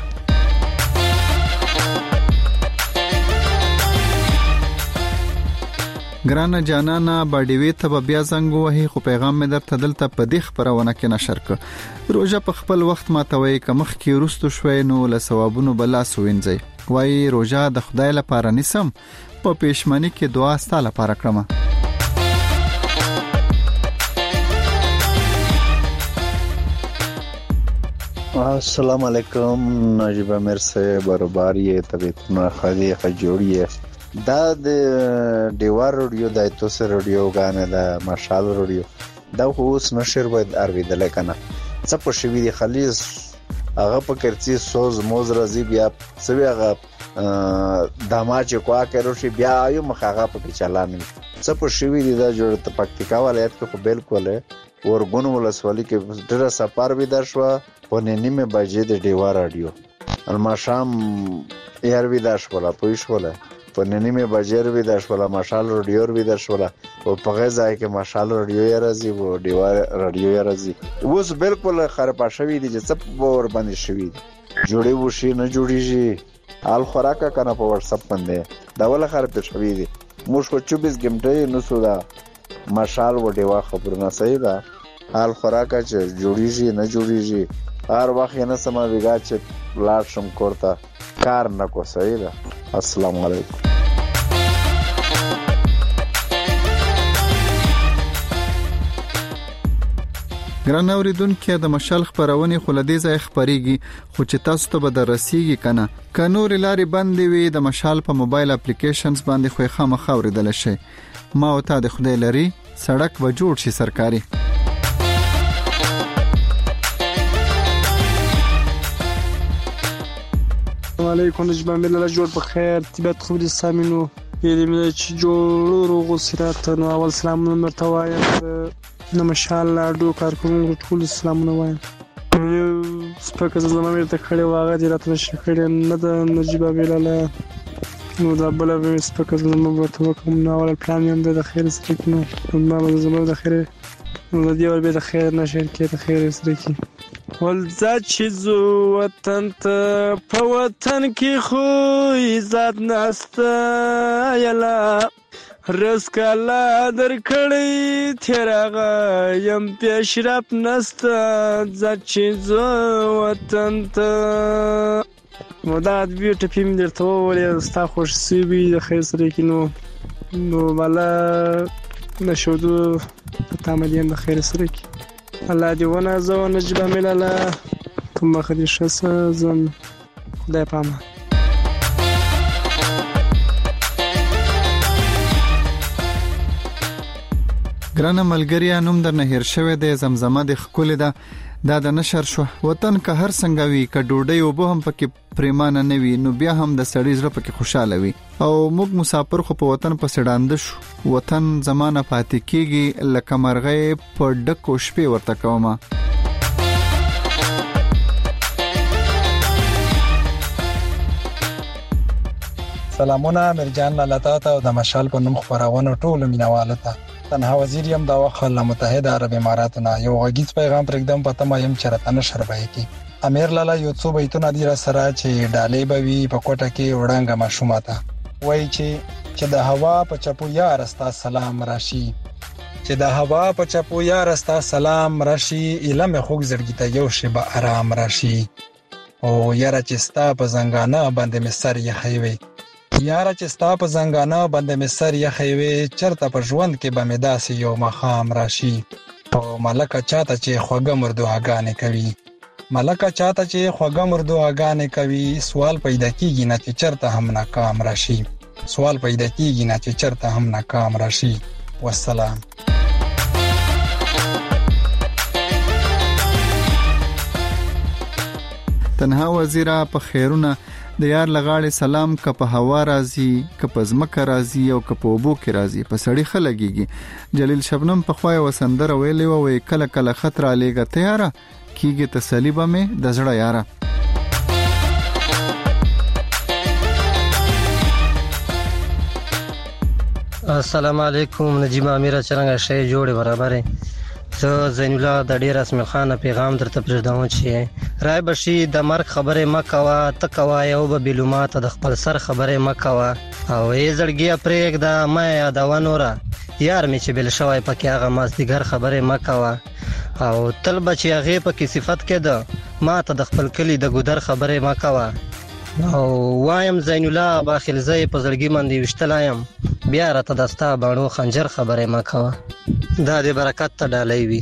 ګرانه جانانه باډوي ته به بیا زنګ ووهي خو پیغام مې درته دلته په دې خپرونه کې نشر کړ. روژه په خپل وخت ماتوئ که مخکې وروستو شوئ نو له ثوابونو به لاس ووینځئ. وایي روژه د خدای لپاره نیسم په پېشمني کې دعا ستا لپاره کړمه. السلام علیکم نجیب امیر صاحب برابر یې طبیعتونه خدای جوړیه. دا د ډیوار رادیو د ایتوس رادیو غانه د مشال رادیو دا خو اوس نشر باید ارویدل کنه څه په شوی دی خلیص هغه په کرچی سوز موز راځي بیا سوي هغه دماج کو کړو شي بیا یو مخه په چلاني څه په شوی دی دا جوړ ته پکتیکا ولایت کې بالکل ورګون ولسوالۍ کې ډېر سفر به در شو په نیمه بجې د ډیوار رادیو المشام یار وی داش ولا پوښ ولا په نیمه بجې وی داش ولا مشال رادیو وی داش ولا او په غځای کې مشال رادیو یې راځي او ډیوار رادیو یې راځي اوس بالکل خراب شوی دی چې څه ور باندې شوی جوړي وشي نه جوړیږي حال خوراکه کنه په واتس اپ باندې دا ول خراب شوی دی موږ کو 24 غنټه نو سودا مشال و ډیوا خبرونه صحیح ده حال خوراکه چې جوړیږي نه جوړیږي هر وخت نه سما ویګا چې لاړ شم کوړه کار نه کو صحیح ده. السلام علیکم. ګران اوریدونکو د مشال خبرونه خلدي ځای خبريږي خو چې تاسو ته به درسيږي کنه ک نور لاري باندې وي د مشال په موبایل اپلیکیشنز باندې خو خامخا اوریدل شي ما او ته د خدای لري سړک و جوړ شي سرکاري. السلام علیکم نجیب امیر الله جوړ په خیر طبیعت خوب دي سامینو یې مې چې جوړ روغ سرات نو اول سلام مرته وایم نو ماشاءالله ډو کارکونکو ټول سلامونه وایم سپکه زما مې ته کړي واغه دي راته شکړې نه د نجیب امیر الله نو دا بل به سپکه زما ورته کوم نو اول پلان هم د خیر سره نو ما زما د خیر نو د دې ور به د خیر نشر کې د خیر سره کې ولزا چې زو وطن ته په وطن کې خو عزت نسته یلا رسکالا در کړی تیراغه یم پیشرف نسته ځا چې زو وطن ته مداد بیوټ فیم درته ولې ستا خوش سوي د خیر سره کې نو بالا نشودو تامدین د خیر سره کې الله دې ونه زو نجیب امیر الله کوم خدي شسه زم خدای پامه. ګرانه ملګریا نوم در نه هیر شوی د زمزمه د خکول ده دا د نشر شو وطن که هر څنګه وي که ډوډۍ او به هم پکې پریمانه نه وي نو بیا هم د سړی زړه پکې خوشاله وي او موږ مسافر خو په وطن پسې ډانده شو وطن زمانه پاتې کیږي لکه مرغۍ په ډکو شپې ورته کومه سلامونه مرجان لاله ته او د مشال په نوم خبرونه ټول مینوالو ته. تنها وزیر یم د وخت له متحده عرب اماراتو نه یو غږیز پیغام پرېږدم په تمه يم چرته نشر به کی. امیر لاله یو څو بیتونه دی را سره چې ډالې بوي په کوټه کې وړانګه ماشومه ته وای چې د هوا په چپو یار استا سلام راشي، چې د هوا په چپو یار استا سلام راشي، الهام خوږ زړګی ته یو شی به آرام راشي. او یاره چې ستا په زنګانه باندې مستر یې خیوي، یاره چې ستا په زنګانه باندې مستر یې خیوي، چرته په ژوند کې به مې داسې یو مخام راشي. او ملکه چاته چې خوږه مردوهګانې کوي، ملکه چاته چې خوږه مردوهګانې کوي، سوال پیدا کیږي نه چې چرته هم ناکام راشي، سوال پیدا کیږي نه چې چرته هم ناکام راشي. والسلام. تنها وزیره په خیرونه د یار لغاړې سلام که په هوا راځي که په ځمکه راځي او که په اوبو کې راځي په سړی خلګيږي. جلیل شبنم په خوای وسندره ویلې وې کله کله خطر علیګه تیاره کیږي تسلی به مې د زړه یاره. السلام علیکم نجیب امیر چرنګ شې جوړې برابرې. زه زین الله د ډیر اسماعیل خان پیغام درته پرېږدم چې رای بشي د مرګ خبره مکوا تکوا یو به بلومات د خپل سر خبره مکوا او ای زړګي پرېګ د ما یادونوره یار می چې بل شوی پکې هغه مازدیګر خبره مکوا او تل بچي هغه پکې صفت کې ده ما ته د خپل کلی د ګودر خبره مکوا او وایم زین الله باخل زې په زړګي باندې وشتلایم بیا راته دستا باڼو خنجر خبره مکوا دا دې برکت ته ډالۍ وي.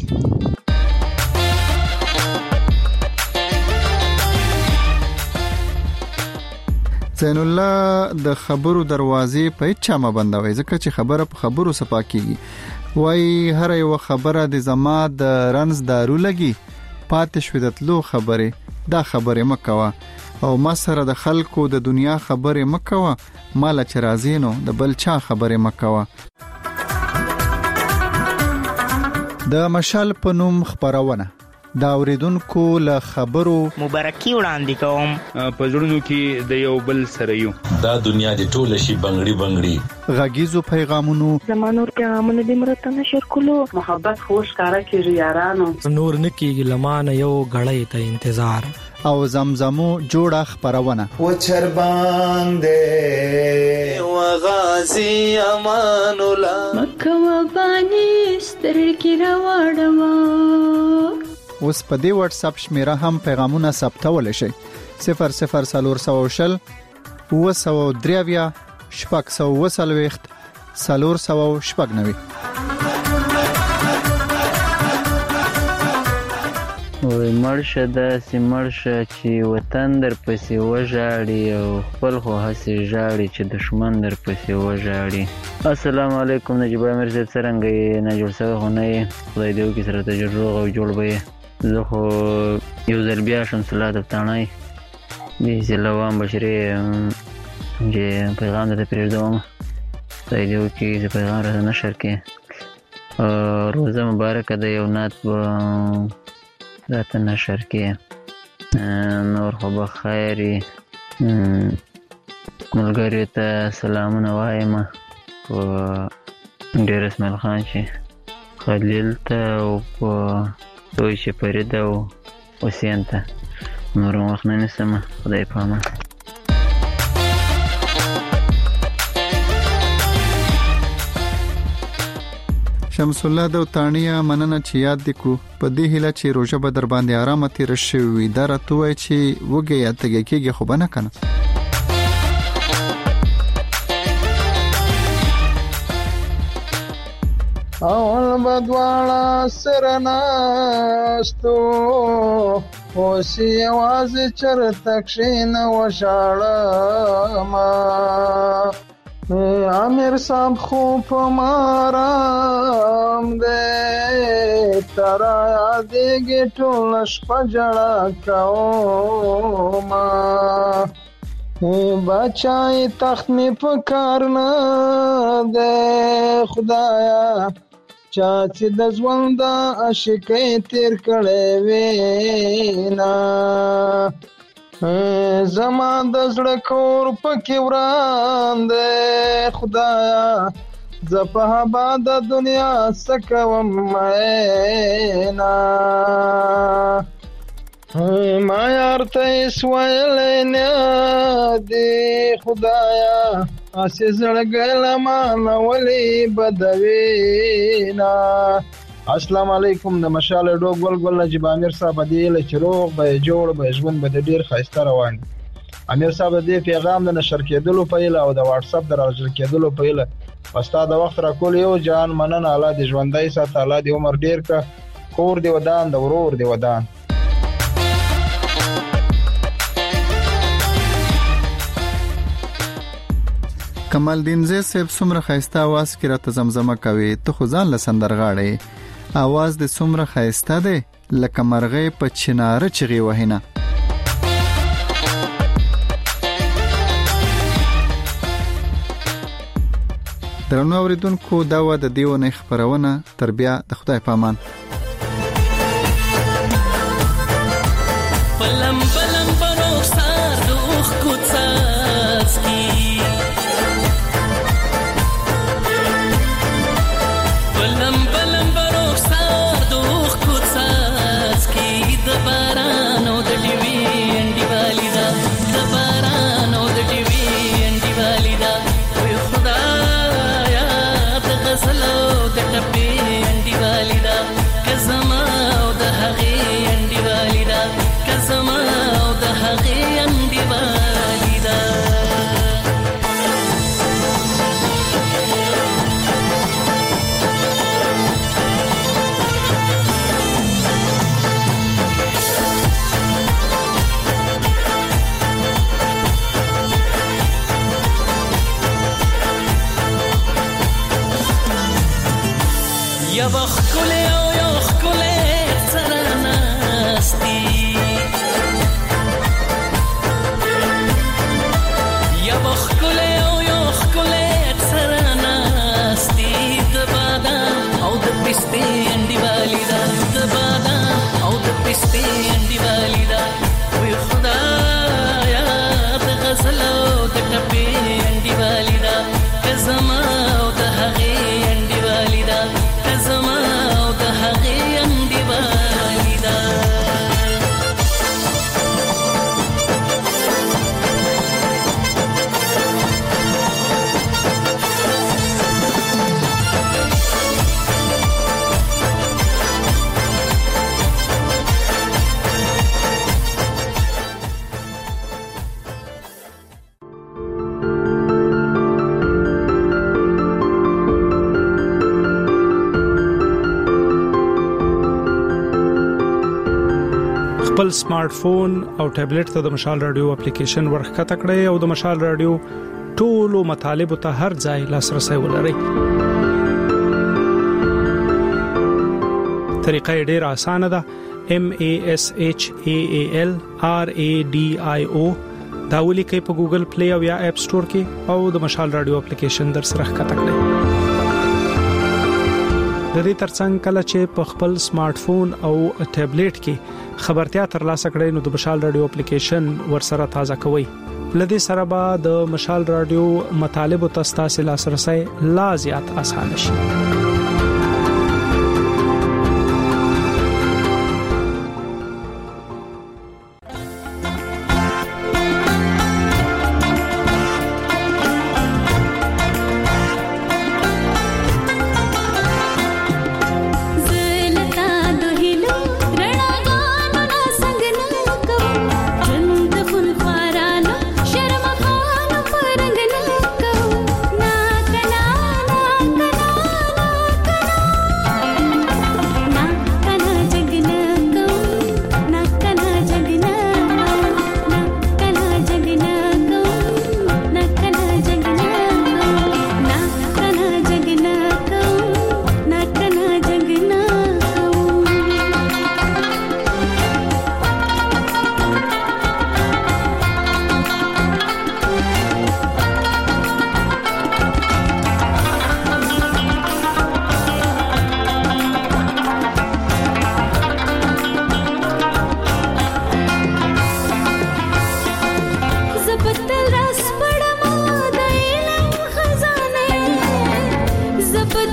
زین الله د خبرو دروازې په چا ما بندوي ځکه چې خبره په خبرو صفا کیږي. وای هر یو خبره د زما د رنز دارو لګي پاتې شویدتلو خبره دا خبره مکوا او ما سره د خلکو د دنیا خبره مکوا مال چې رازینو د بل چا خبره مکوا. د مشال په نوم خبرونه دا اوریدونکو له خبرو مبارکي وړاندې کوم په ژوندونو کې د یو بل سره یو دا دنیا د ټول شي بنگړي بنگړي غږیزو پیغامونو زمانور پیغامونه د مرته نشر کولو محبت خوش کارا کیږي یارانو نور نکیږي لمانه یو غړې ته انتظار او زمزمو جوړه خبرونه و چربان دے و غازی امان الله مکه و بانی سترګې راوړم. اوس په دې واتس اپ شمیره هم پیغامونه ثبتول شي 00400 903 شپږ وای مرشه داسې مرشه چې وطن در پسې وژاړي او خپل خو هسې ژاړي چې دشمن در پسې وژاړي. السلام علیکم نجیب امیر صاحب څرنګه یې نه جوړ سوی خو نه یې خدای دې وکړي سره ته روغ او جوړ به یې. زه خو یو ځل بیا شمس الله دفتاڼی بسم الله وام بشري چې پیغام درته پرېږدم خدای دې وکړي چې پیغام راته نشر کړي. روزه مبارکه ده یو نعت به راته نشر کې نور خو به خیر ملګریو ته سلامونه وایم په ډېر اسماعیل خان چې خلیل ته او په دوی چې فرید او حسین ته نور وخت نه نیسم خدای په امان. شمس الله دوتانیه مننه چې یاد دکړو په دې هله چې روزه به در باندې آرامه تیر شي دا راته وای چې وګي یا تګ کېږي خو بنه کنه. اول بدواړه سرناستو اوسې आवाज چرته کښینه وشاړه ما امیر صاحب خو په مارام دې ترا یادېږي ټوله شپه ژړا کومه بچای تخت مې په کار نه دی خدایا چا چې د ژوند عاشقۍ تیر کړی وینا زما د زړه کور پکې وران دی خدایا زه په هبا د دنیا څه کوم مینا ما یار ته هېڅ ویلی نه دی خدایا هسې زړګی له مانه ولې بدوینا. السلام علیکم. د مشال ډو ګل نجیب امیر صاحب دی له چروغ به جوړ به ژوند به ډیر خاسته روان. امیر صاحب دې پیغام د نشر کېدلو په اله او د واتس اپ د راځل کېدلو په اله استاد د وخت را کول یو جان مننه الله دې ژوندۍ سات الله دې عمر ډیر کا کور دې ودان د ورور دې ودان. کمال دین زه صاحب څومره خاسته आवाज کې راته زمزمه کوي ته خو ځان لسندرغاړې आवाज دې څومره خاسته ده لکه مرغې په چناره چغي وهنه. درنو اوریدونکو دا و د دیونه خبرونه تر بیا د خدای پامان. پلم پلم پروسار دوخ کوڅاس کی پلم پلم پروسار دوخ کوڅاس کی د بارانو د ټیوی انډي والیدا د بارانو د ټیوی انډي والیدا وي خدا غزلو د ټپې انډي والیدا کزما او د هغې انډي والیدا کزما او د هغې انډي والیدا. یا بخکله او یا خکله سراناستی یا بخکله او یا خکله سراناستی د بادام او د پسته انډي والیدا د بادام او د پسته انډي والیدا وي خدایا د غزلو د ټپې انډي والیدا کزما او د هغې انډي والیدا زما او د هغې انډي والیدا. خپل سمارټ فون او ټابلیټ ته د مشال رادیو اپلیکیشن ورخته کړئ او د مشال رادیو ټولو مطالبه ته هر ځای لاسرسي ولرئ. طریقه ډېر اسانه ده. MASHALRADIO دا ولیکئ په ګوګل پلی او یا اپ سٹور کې او د مشال رادیو اپلیکیشن در سره ښکته کړئ. د دې ترڅنګ کله چې په خپل سمارټ فون او ټابلیټ کې خبرتیا ترلاسه کړئ نو د مشال رادیو اپلیکیشن ورسره تازه کوئ. لدې سره به د مشال رادیو مطالبه تاسو لاسرسي لا زیات آسان شي.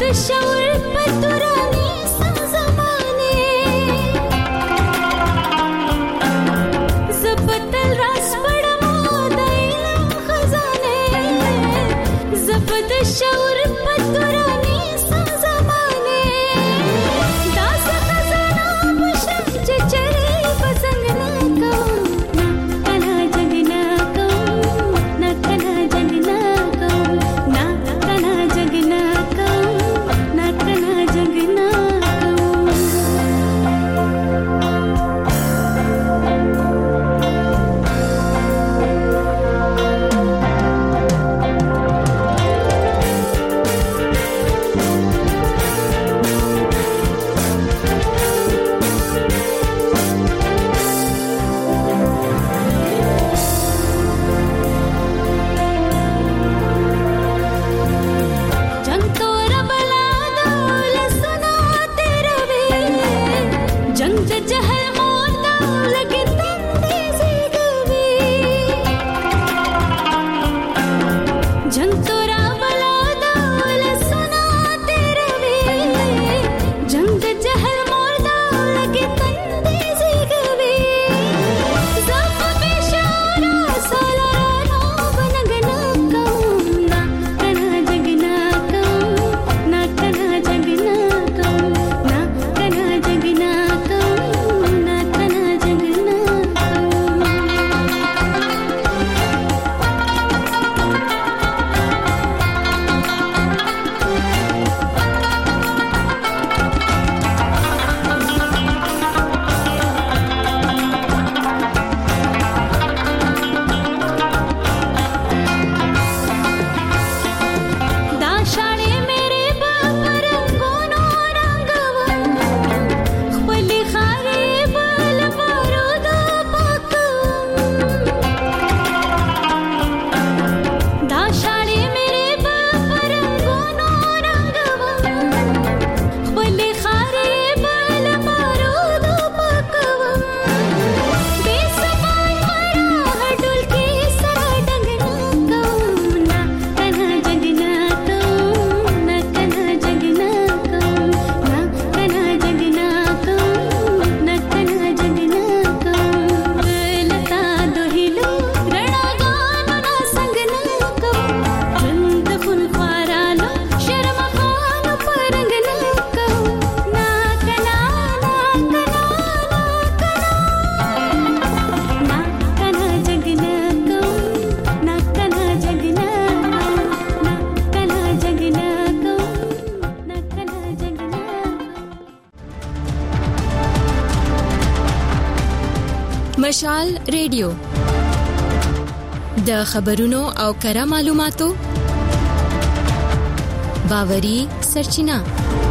مشال ریډیو د خبرونو او کره معلوماتو باوري سرچینه